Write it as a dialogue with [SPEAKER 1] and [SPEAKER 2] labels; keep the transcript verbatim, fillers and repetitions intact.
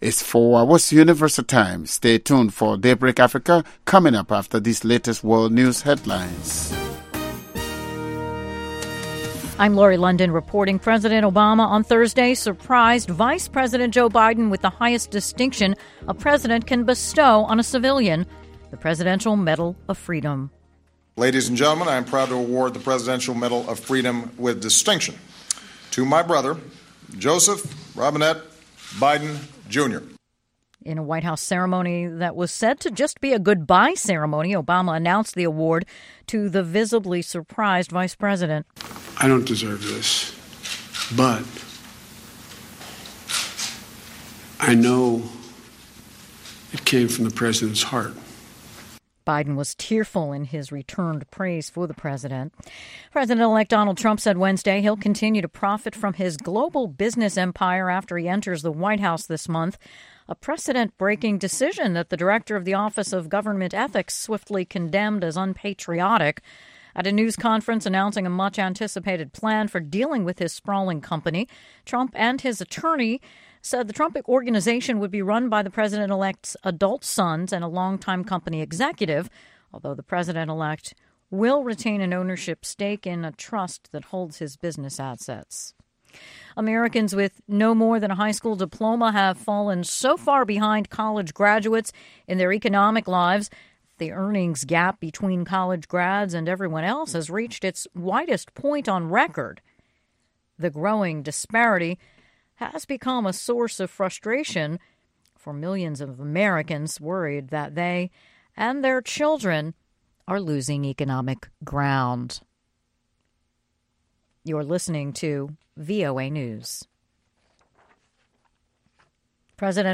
[SPEAKER 1] It's four hours Universal Time. Stay tuned for Daybreak Africa coming up after these latest world news headlines.
[SPEAKER 2] I'm Lori London reporting. President Obama on Thursday surprised Vice President Joe Biden with the highest distinction a president can bestow on a civilian, the Presidential Medal of Freedom.
[SPEAKER 3] Ladies and gentlemen, I am proud to award the Presidential Medal of Freedom with distinction to my brother, Joseph Robinette Biden, Junior
[SPEAKER 2] In a White House ceremony that was said to just be a goodbye ceremony, Obama announced the award to the visibly surprised vice president.
[SPEAKER 4] I don't deserve this, but I know it came from the president's heart.
[SPEAKER 2] Biden was tearful in his returned praise for the president. President-elect Donald Trump said Wednesday he'll continue to profit from his global business empire after he enters the White House this month, a precedent-breaking decision that the director of the Office of Government Ethics swiftly condemned as unpatriotic. At a news conference announcing a much-anticipated plan for dealing with his sprawling company, Trump and his attorney said the Trump organization would be run by the president-elect's adult sons and a longtime company executive, although the president-elect will retain an ownership stake in a trust that holds his business assets. Americans with no more than a high school diploma have fallen so far behind college graduates in their economic lives. The earnings gap between college grads and everyone else has reached its widest point on record. The growing disparity has become a source of frustration for millions of Americans worried that they and their children are losing economic ground. You're listening to V O A News. President